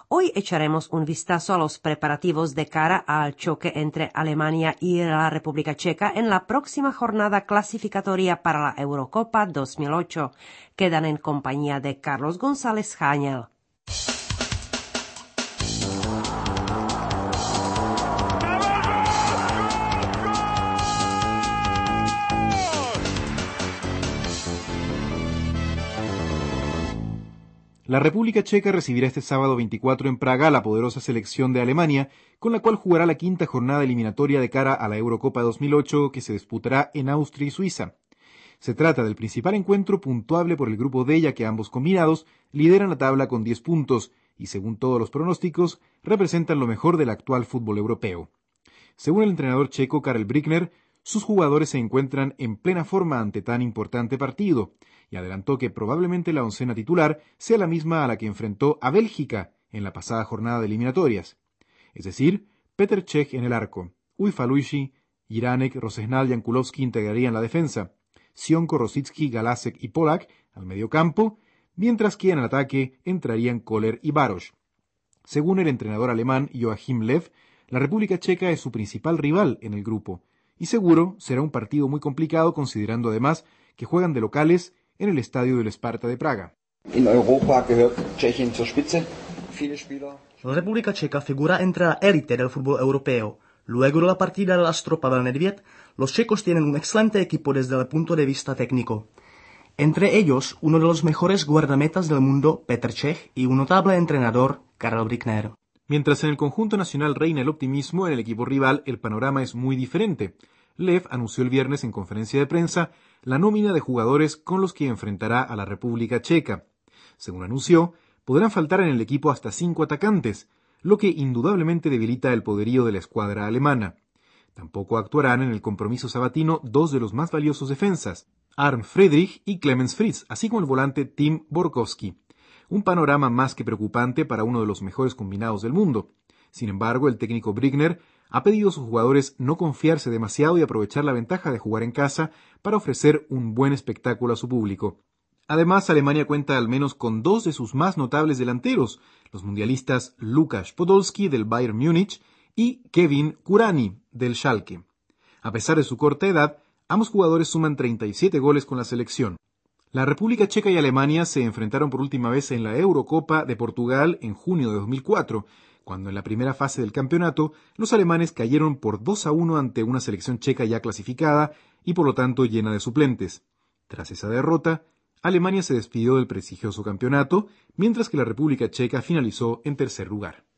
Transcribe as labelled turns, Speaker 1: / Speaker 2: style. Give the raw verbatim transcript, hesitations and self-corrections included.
Speaker 1: Hoy echaremos un vistazo a los preparativos de cara al choque entre Alemania y la República Checa en la próxima jornada clasificatoria para la Eurocopa dos mil ocho. Quedan en compañía de Carlos González Hañel.
Speaker 2: La República Checa recibirá este sábado veinticuatro en Praga a la poderosa selección de Alemania, con la cual jugará la quinta jornada eliminatoria de cara a la Eurocopa dos mil ocho, que se disputará en Austria y Suiza. Se trata del principal encuentro puntuable por el grupo D, ya que ambos combinados lideran la tabla con diez puntos y, según todos los pronósticos, representan lo mejor del actual fútbol europeo. Según el entrenador checo Karel Brickner, sus jugadores se encuentran en plena forma ante tan importante partido, y adelantó que probablemente la oncena titular sea la misma a la que enfrentó a Bélgica en la pasada jornada de eliminatorias. Es decir, Petr Cech en el arco, Ujfa Luisi, Jiranek, Rosesnal y Jankulovski integrarían la defensa, Sionko, Rosicki, Galasek y Polak al mediocampo, mientras que en el ataque entrarían Kohler y Baros. Según el entrenador alemán Joachim Löw, la República Checa es su principal rival en el grupo, y seguro será un partido muy complicado considerando además que juegan de locales en el estadio del Sparta de Praga.
Speaker 3: In Europa gehört Tschechien zur Spitze. Viele Spieler.
Speaker 4: La República Checa figura entre la élite del fútbol europeo. Luego de la partida de la Astropa del Nedvěd, los checos tienen un excelente equipo desde el punto de vista técnico. Entre ellos, uno de los mejores guardametas del mundo, Petr Cech, y un notable entrenador, Karel Brickner.
Speaker 2: Mientras en el conjunto nacional reina el optimismo, en el equipo rival el panorama es muy diferente. Löw anunció el viernes en conferencia de prensa la nómina de jugadores con los que enfrentará a la República Checa. Según anunció, podrán faltar en el equipo hasta cinco atacantes, lo que indudablemente debilita el poderío de la escuadra alemana. Tampoco actuarán en el compromiso sabatino dos de los más valiosos defensas, Arne Friedrich y Clemens Fritz, así como el volante Tim Borkowski. Un panorama más que preocupante para uno de los mejores combinados del mundo. Sin embargo, el técnico Brickner ha pedido a sus jugadores no confiarse demasiado y aprovechar la ventaja de jugar en casa para ofrecer un buen espectáculo a su público. Además, Alemania cuenta al menos con dos de sus más notables delanteros, los mundialistas Lukas Podolski del Bayern Múnich y Kevin Kurani del Schalke. A pesar de su corta edad, ambos jugadores suman treinta y siete goles con la selección. La República Checa y Alemania se enfrentaron por última vez en la Eurocopa de Portugal en junio de dos mil cuatro, cuando en la primera fase del campeonato los alemanes cayeron por dos a uno ante una selección checa ya clasificada y por lo tanto llena de suplentes. Tras esa derrota, Alemania se despidió del prestigioso campeonato, mientras que la República Checa finalizó en tercer lugar.